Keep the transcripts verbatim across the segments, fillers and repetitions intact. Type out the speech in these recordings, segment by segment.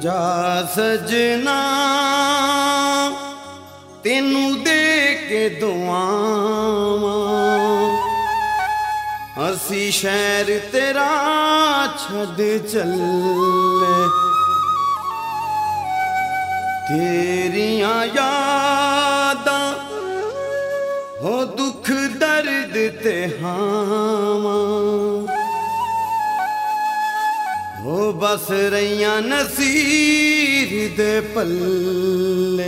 जा सजना तेनू दे के दुआवां असी शहर तेरा छड़ चले तेरियां यादां हो दुख दर्द ते हावां हो बस रहियां नसीर दे पल्ले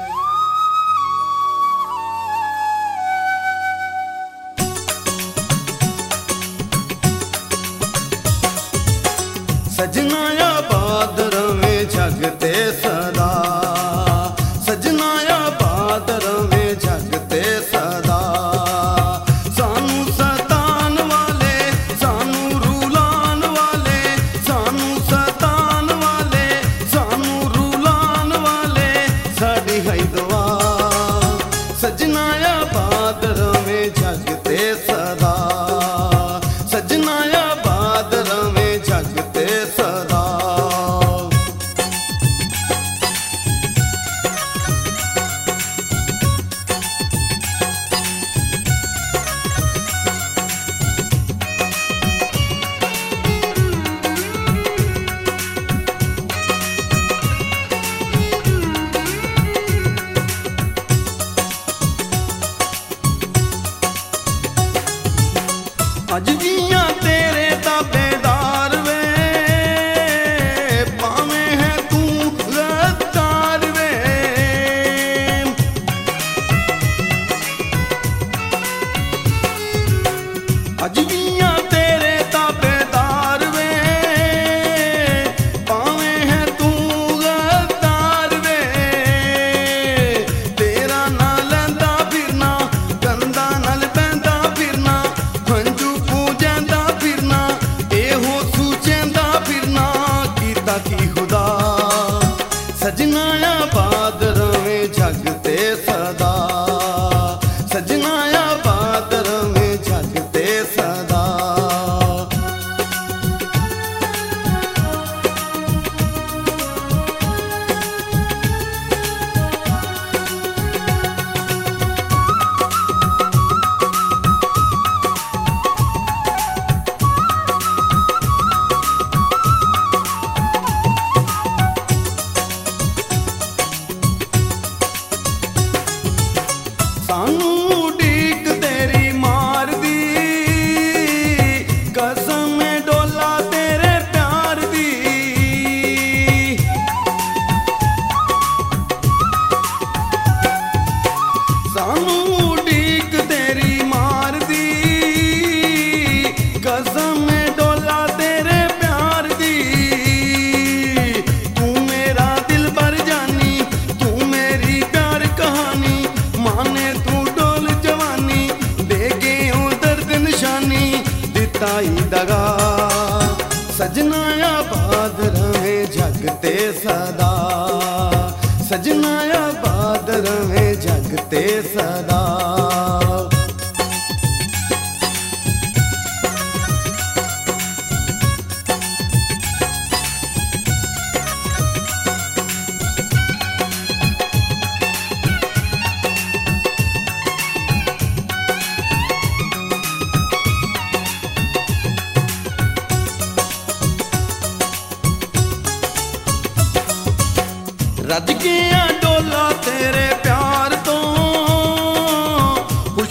सजना आबाद रवे जगते सदा सजना आबाद रवे जगते सदा सानू सतान वाले सानू रूलान वाले सानू सतान वाले सानू रूलान वाले साडी है दुआ सजना आबाद रवे जगते सदा सजना आबाद रवे जगते सदा अज जियां तेरे ताबेदार वे पावें है तू गद्दार वे अज जियां तेरे ताबेदार वे पावें है तू गद्दार वे तेरा ना लैंदा फिरना कंधा नाल पैंदा फिरना हंजू पूजंदा फिरना एहो सूचेंदा फिरना कीता की खुदा सजना आबाद रवे जगते सदा सजना आबाद रवे जगते सदा सानू उड़ीक तेरी मार दी कसम डोला तेरे प्यार दी सानू उड़ीक तेरी मार दी कसम डोला तेरे प्यार दी तू मेरा दिल भर जानी तू मेरी प्यार कहानी माने तू डोल जवानी दे गए हो दर्द निशानी दिताई दगा सजना आबाद रहे जगते सदा सजना आबाद रहे जगते सदा रज गया डोला तेरे प्यार तो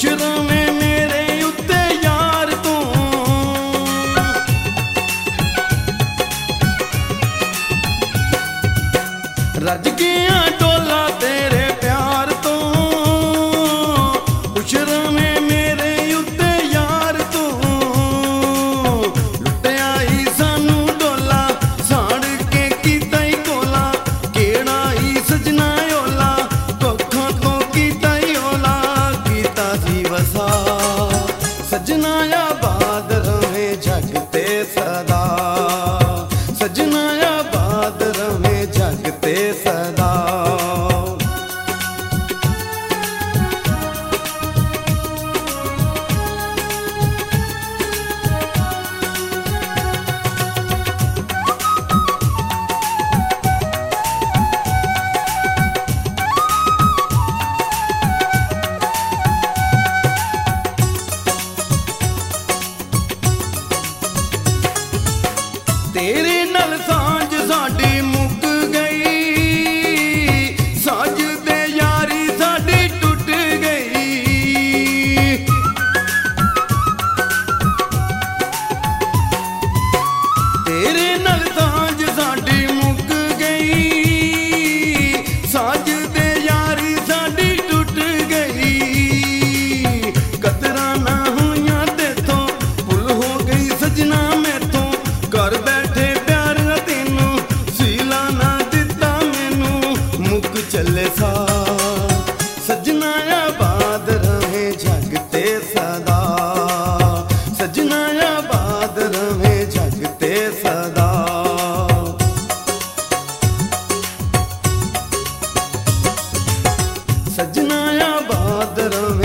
सजना आबाद रवे।